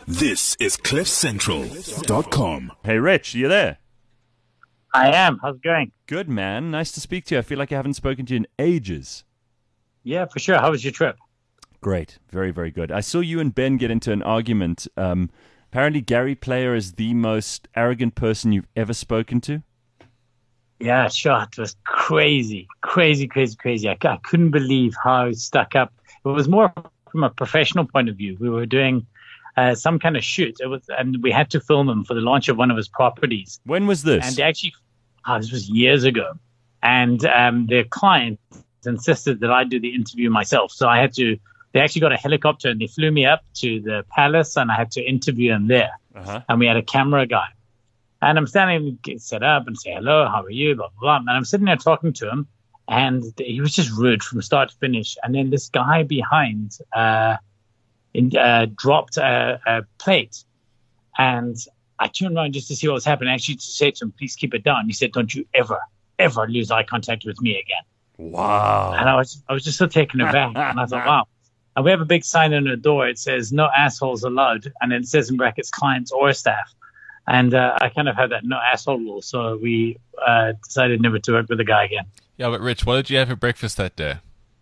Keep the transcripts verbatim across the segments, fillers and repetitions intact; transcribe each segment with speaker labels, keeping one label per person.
Speaker 1: This is cliff central dot com.
Speaker 2: Hey, Rich, you there?
Speaker 3: I am. How's it going?
Speaker 2: Good, man. Nice to speak to you. I feel like I haven't spoken to you in ages.
Speaker 3: Yeah, for sure. How was your trip?
Speaker 2: Great. Very, very good. I saw you and Ben get into an argument. Um, apparently, Gary Player is the most arrogant person you've ever spoken to.
Speaker 3: Yeah, sure. It was crazy, crazy, crazy, crazy. I, I couldn't believe how stuck up. It was more from a professional point of view. We were doing uh, some kind of shoot. It was, and we had to film him for the launch of one of his properties.
Speaker 2: When was this?
Speaker 3: And they actually, oh, this was years ago. And um, their client insisted that I do the interview myself. So I had to, they actually got a helicopter and they flew me up to the palace and I had to interview him there.
Speaker 2: Uh-huh.
Speaker 3: And we had a camera guy. And I'm standing, get set up and say, hello, how are you, blah, blah, blah. And I'm sitting there talking to him. And he was just rude from start to finish. And then this guy behind uh, in, uh, dropped a, a plate. And I turned around just to see what was happening. Actually, to say to him, please keep it down. He said, don't you ever, ever lose eye contact with me again.
Speaker 2: Wow.
Speaker 3: And I was I was just so taken aback. And I thought, wow. And we have a big sign on the door. It says, no assholes allowed. And it says in brackets, clients or staff. And uh, I kind of had that no asshole rule. So we uh, decided never to work with the guy again.
Speaker 4: Yeah, but Rich, what did you have for breakfast that day?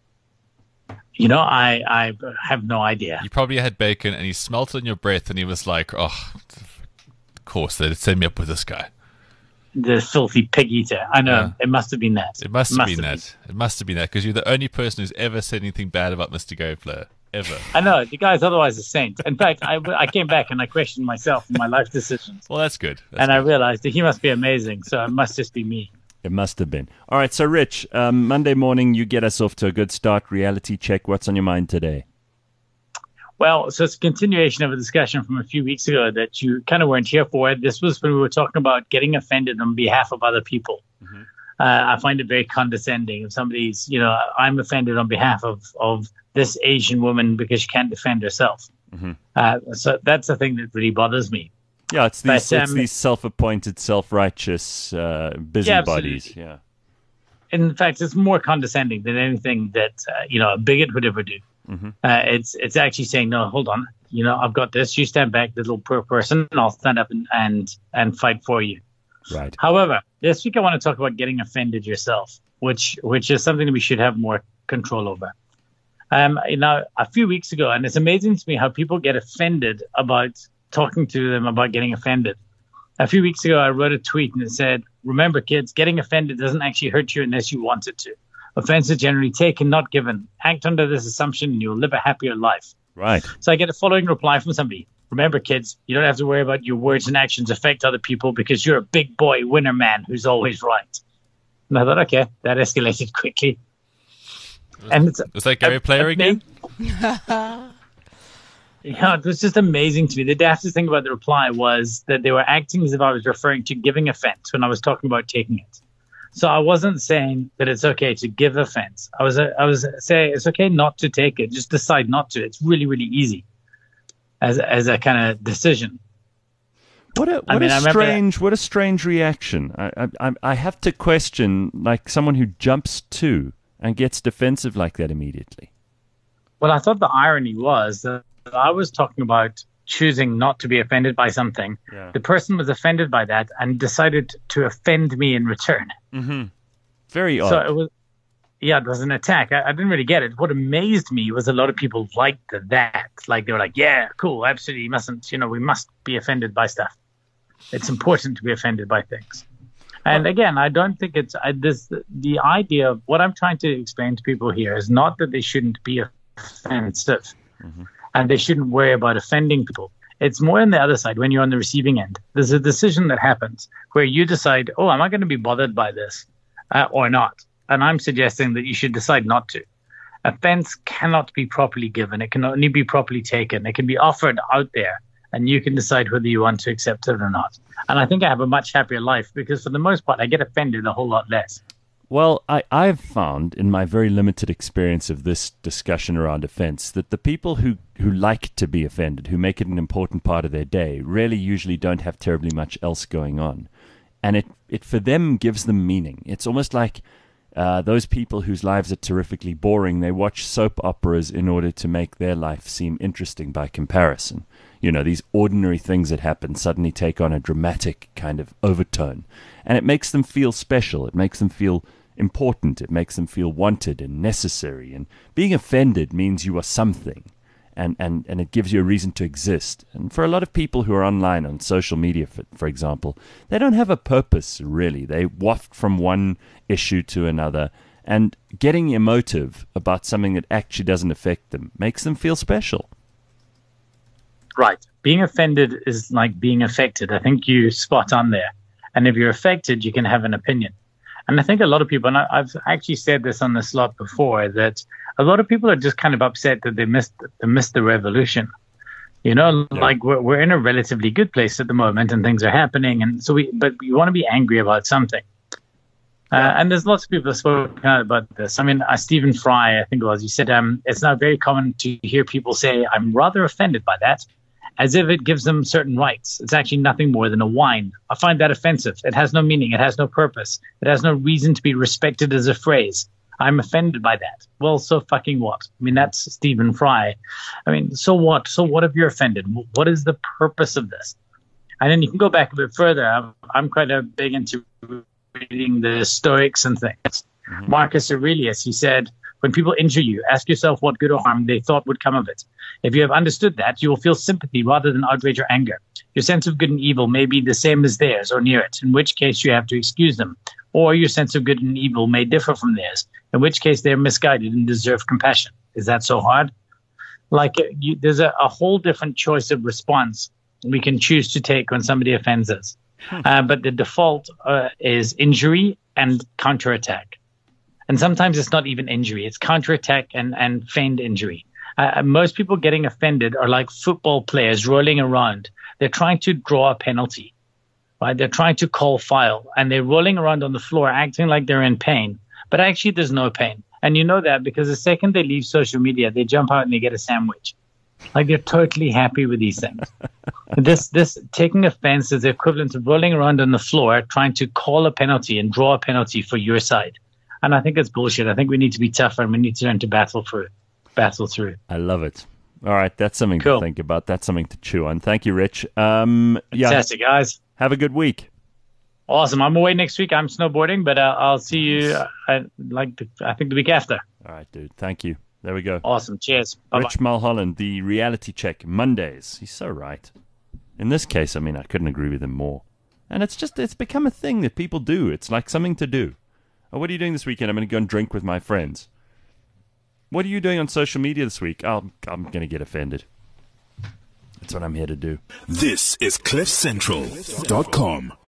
Speaker 3: You know, I, I have no idea.
Speaker 4: You probably had bacon and he smelt it in your breath and he was like, oh, of course, they'd set me up with this guy.
Speaker 3: The filthy pig eater. I know. Yeah. It must have been that.
Speaker 4: It must, it must have been that. Been. It must have been that because you're the only person who's ever said anything bad about Mister Gary Player. Ever.
Speaker 3: I know. The guy's otherwise a saint. In fact, I, I came back and I questioned myself and my life decisions.
Speaker 4: Well, that's good. That's
Speaker 3: and
Speaker 4: good.
Speaker 3: I realized that he must be amazing. So it must just be me.
Speaker 2: It must have been. All right. So, Rich, um, Monday morning, you get us off to a good start. Reality check. What's on your mind today?
Speaker 3: Well, so it's a continuation of a discussion from a few weeks ago that you kind of weren't here for. This was when we were talking about getting offended on behalf of other people. Mm-hmm. Uh, I find it very condescending. If somebody's, you know, I'm offended on behalf of, of this Asian woman because she can't defend herself. Mm-hmm. Uh, so that's the thing that really bothers me.
Speaker 2: Yeah, it's these,
Speaker 3: but,
Speaker 2: it's
Speaker 3: um,
Speaker 2: these self-appointed, self-righteous uh, busybodies. Yeah, yeah.
Speaker 3: In fact, it's more condescending than anything that, uh, you know, a bigot would ever do. Mm-hmm. Uh, it's it's actually saying, no, hold on. You know, I've got this. You stand back, little poor person, and I'll stand up and, and, and fight for you.
Speaker 2: Right.
Speaker 3: However, this week I want to talk about getting offended yourself, which which is something that we should have more control over. Um, you know, a few weeks ago, and it's amazing to me how people get offended about talking to them about getting offended. A few weeks ago, I wrote a tweet and it said, remember, kids, getting offended doesn't actually hurt you unless you want it to. Offense is generally taken, not given. Act under this assumption and you'll live a happier life.
Speaker 2: Right.
Speaker 3: So I get a following reply from somebody. Remember, kids, you don't have to worry about your words and actions affect other people because you're a big boy winner man who's always right. And I thought, okay, that escalated quickly.
Speaker 4: Was,
Speaker 3: and it's,
Speaker 4: was that Gary Player again?
Speaker 3: Yeah, it was just amazing to me. The daftest thing about the reply was that they were acting as if I was referring to giving offense when I was talking about taking it. So I wasn't saying that it's okay to give offense. I was I was saying it's okay not to take it. Just decide not to. It's really, really easy as as a kind of decision.
Speaker 2: What a what
Speaker 3: I mean,
Speaker 2: a strange what a strange reaction. I, I I have to question like someone who jumps to and gets defensive like that immediately.
Speaker 3: Well, I thought the irony was that I was talking about choosing not to be offended by something. Yeah. The person was offended by that and decided to offend me in return.
Speaker 2: Mm-hmm. Very odd.
Speaker 3: So it was, yeah, it was an attack. I, I didn't really get it. What amazed me was a lot of people liked that. Like they were like, yeah, cool, absolutely. You mustn't, you know, we must be offended by stuff. It's important to be offended by things. And well, again, I don't think it's I, this. The idea of what I'm trying to explain to people here is not that they shouldn't be offensive. Mm-hmm. And they shouldn't worry about offending people. It's more on the other side when you're on the receiving end. There's a decision that happens where you decide, oh, am I going to be bothered by this uh, or not? And I'm suggesting that you should decide not to. Offense cannot be properly given. It can only be properly taken. It can be offered out there, and you can decide whether you want to accept it or not. And I think I have a much happier life because for the most part, I get offended a whole lot less.
Speaker 2: Well, I, I've found in my very limited experience of this discussion around offense that the people who, who like to be offended, who make it an important part of their day, really usually don't have terribly much else going on. And it, it for them gives them meaning. It's almost like Uh, those people whose lives are terrifically boring, they watch soap operas in order to make their life seem interesting by comparison. You know, these ordinary things that happen suddenly take on a dramatic kind of overtone. And it makes them feel special. It makes them feel important. It makes them feel wanted and necessary. And being offended means you are something. And, and, and it gives you a reason to exist. And for a lot of people who are online on social media, for, for example, they don't have a purpose, really. They waft from one issue to another. And getting emotive about something that actually doesn't affect them makes them feel special.
Speaker 3: Right. Being offended is like being affected. I think you spot on there. And if you're affected, you can have an opinion. And I think a lot of people, and I, I've actually said this on the slot before, that a lot of people are just kind of upset that they missed they missed the revolution. You know, yeah. like we're we're in a relatively good place at the moment, and things are happening, and so we but we want to be angry about something. Yeah. Uh, and there's lots of people that spoke about this. I mean, uh, Stephen Fry, I think it was, he said, um, it's now very common to hear people say, "I'm rather offended by that," as if it gives them certain rights. It's actually nothing more than a whine. I find that offensive. It has no meaning. It has no purpose. It has no reason to be respected as a phrase. I'm offended by that. Well, so fucking what? I mean, that's Stephen Fry. I mean, so what? So what if you're offended? What is the purpose of this? And then you can go back a bit further. I'm, I'm quite a big into reading the Stoics and things. Mm-hmm. Marcus Aurelius, he said, when people injure you, ask yourself what good or harm they thought would come of it. If you have understood that, you will feel sympathy rather than outrage or anger. Your sense of good and evil may be the same as theirs or near it, in which case you have to excuse them. Or your sense of good and evil may differ from theirs, in which case they are misguided and deserve compassion. Is that so hard? Like, you, there's a, a whole different choice of response we can choose to take when somebody offends us. Hmm. Uh, but the default uh, is injury and counterattack. And sometimes it's not even injury. It's counterattack and, and feigned injury. Uh, most people getting offended are like football players rolling around. They're trying to draw a penalty, right? They're trying to call foul, and they're rolling around on the floor acting like they're in pain. But actually, there's no pain. And you know that because the second they leave social media, they jump out and they get a sandwich. Like, they're totally happy with these things. this this taking offense is the equivalent of rolling around on the floor trying to call a penalty and draw a penalty for your side. And I think it's bullshit. I think we need to be tougher, and we need to learn to battle through. Battle through.
Speaker 2: I love it. All right, that's something
Speaker 3: cool.
Speaker 2: to think about. That's something to chew on. Thank you, Rich. Um, yeah,
Speaker 3: fantastic, guys.
Speaker 2: Have a good week.
Speaker 3: Awesome. I'm away next week. I'm snowboarding, but uh, I'll see you. Uh, like the, I think the week after.
Speaker 2: All right, dude. Thank you. There we go.
Speaker 3: Awesome. Cheers. Bye-bye.
Speaker 2: Rich Mulholland, the reality check Mondays. He's so right. In this case, I mean, I couldn't agree with him more. And it's just it's become a thing that people do. It's like something to do. Oh, what are you doing this weekend? I'm going to go and drink with my friends. What are you doing on social media this week? Oh, I'm going to get offended. That's what I'm here to do.
Speaker 1: This is cliff central dot com.